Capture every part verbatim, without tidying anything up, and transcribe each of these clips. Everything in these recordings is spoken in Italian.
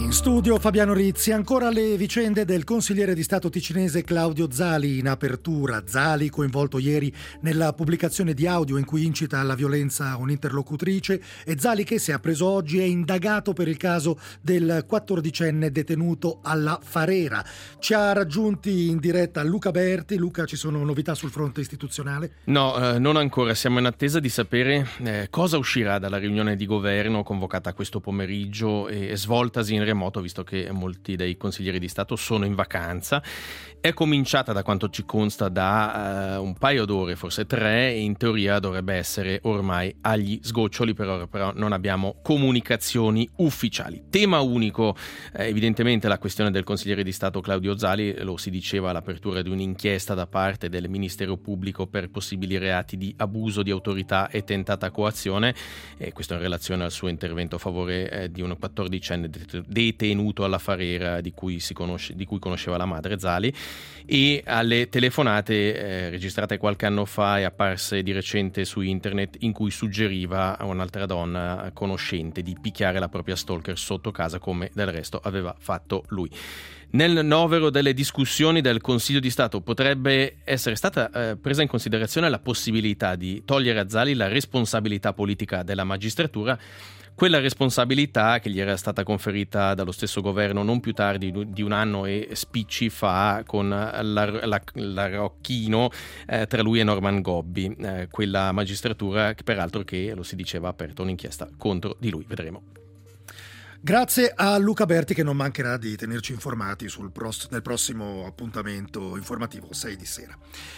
In studio Fabiano Rizzi. Ancora le vicende del consigliere di Stato ticinese Claudio Zali in apertura. Zali coinvolto ieri nella pubblicazione di audio in cui incita alla violenza un'interlocutrice, e Zali che, se appreso oggi, è indagato per il caso del quattordicenne detenuto alla Farera. Ci ha raggiunti in diretta Luca Berti. Luca, ci sono novità sul fronte istituzionale? No, eh, non ancora. Siamo in attesa di sapere eh, cosa uscirà dalla riunione di governo convocata questo pomeriggio e svoltasi in remoto, visto che molti dei consiglieri di Stato sono in vacanza. È cominciata, da quanto ci consta, da uh, un paio d'ore, forse tre, e in teoria dovrebbe essere ormai agli sgoccioli. Per ora però non abbiamo comunicazioni ufficiali. Tema unico, eh, evidentemente, la questione del consigliere di Stato Claudio Zali. Lo si diceva all'apertura di un'inchiesta da parte del Ministero Pubblico per possibili reati di abuso di autorità e tentata coazione, e questo in relazione al suo intervento a favore eh, di un quattordicenne detenuto alla Farera, di cui si conosce, di cui conosceva la madre Zali, e alle telefonate eh, registrate qualche anno fa e apparse di recente su internet, in cui suggeriva a un'altra donna conoscente di picchiare la propria stalker sotto casa, come del resto aveva fatto lui. Nel novero delle discussioni del Consiglio di Stato potrebbe essere stata eh, presa in considerazione la possibilità di togliere a Zali la responsabilità politica della magistratura, quella responsabilità che gli era stata conferita dallo stesso governo non più tardi di un anno e spicci fa con l'arrocchino eh, tra lui e Norman Gobbi, eh, quella magistratura che peraltro, che lo si diceva, ha aperto un'inchiesta contro di lui. Vedremo. Grazie a Luca Berti, che non mancherà di tenerci informati sul pros- nel prossimo appuntamento informativo sei di sera.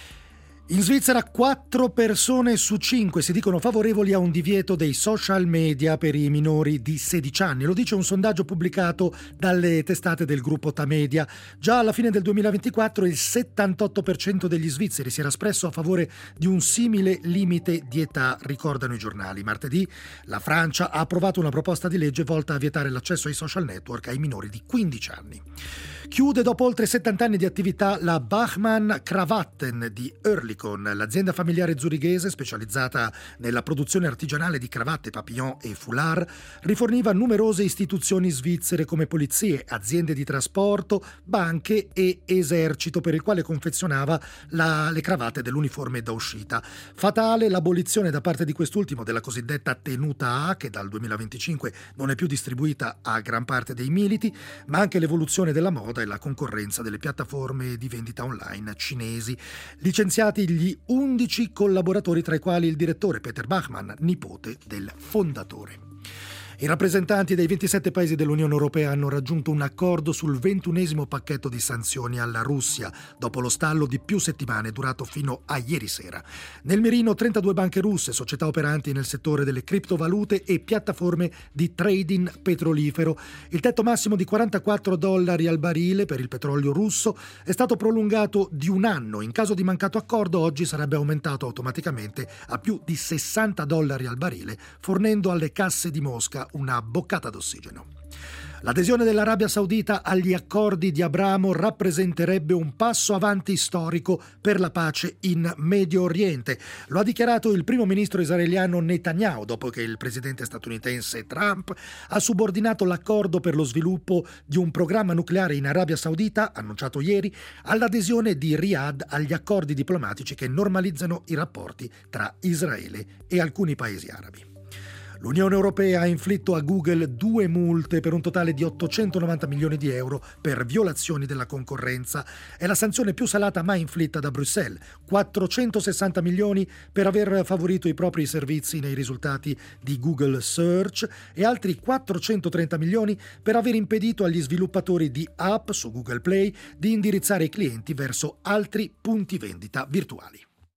In Svizzera quattro persone su cinque si dicono favorevoli a un divieto dei social media per i minori di sedici anni. Lo dice un sondaggio pubblicato dalle testate del gruppo Tamedia. Già alla fine del duemilaventiquattro il settantotto per cento degli svizzeri si era espresso a favore di un simile limite di età, ricordano i giornali. Martedì la Francia ha approvato una proposta di legge volta a vietare l'accesso ai social network ai minori di quindici anni. Chiude dopo oltre settanta anni di attività la Bachmann Kravatten di Oerlikon, l'azienda familiare zurighese specializzata nella produzione artigianale di cravatte, papillon e foulard. Riforniva numerose istituzioni svizzere come polizie, aziende di trasporto, banche e esercito, per il quale confezionava la, le cravatte dell'uniforme da uscita. Fatale l'abolizione da parte di quest'ultimo della cosiddetta tenuta A, che dal duemilaventicinque non è più distribuita a gran parte dei militi, ma anche l'evoluzione della moda e la concorrenza delle piattaforme di vendita online cinesi. Licenziati gli undici collaboratori, tra i quali il direttore Peter Bachmann, nipote del fondatore. I rappresentanti dei ventisette paesi dell'Unione Europea hanno raggiunto un accordo sul ventunesimo pacchetto di sanzioni alla Russia, dopo lo stallo di più settimane durato fino a ieri sera. Nel mirino trentadue banche russe, società operanti nel settore delle criptovalute e piattaforme di trading petrolifero. Il tetto massimo di quarantaquattro dollari al barile per il petrolio russo è stato prolungato di un anno. In caso di mancato accordo, oggi sarebbe aumentato automaticamente a più di sessanta dollari al barile, fornendo alle casse di Mosca una boccata d'ossigeno. L'adesione dell'Arabia Saudita agli accordi di Abramo rappresenterebbe un passo avanti storico per la pace in Medio Oriente. Lo ha dichiarato il primo ministro israeliano Netanyahu, dopo che il presidente statunitense Trump ha subordinato l'accordo per lo sviluppo di un programma nucleare in Arabia Saudita, annunciato ieri, all'adesione di Riyadh agli accordi diplomatici che normalizzano i rapporti tra Israele e alcuni paesi arabi. L'Unione Europea ha inflitto a Google due multe per un totale di ottocentonovanta milioni di euro per violazioni della concorrenza. È la sanzione più salata mai inflitta da Bruxelles. quattrocentosessanta milioni per aver favorito i propri servizi nei risultati di Google Search e altri quattrocentotrenta milioni per aver impedito agli sviluppatori di app su Google Play di indirizzare i clienti verso altri punti vendita virtuali.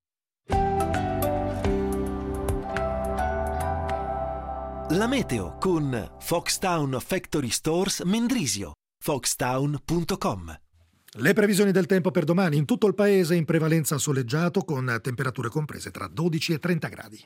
La meteo con Foxtown Factory Stores Mendrisio, foxtown punto com. Le previsioni del tempo per domani: in tutto il paese in prevalenza soleggiato, con temperature comprese tra dodici e trenta gradi.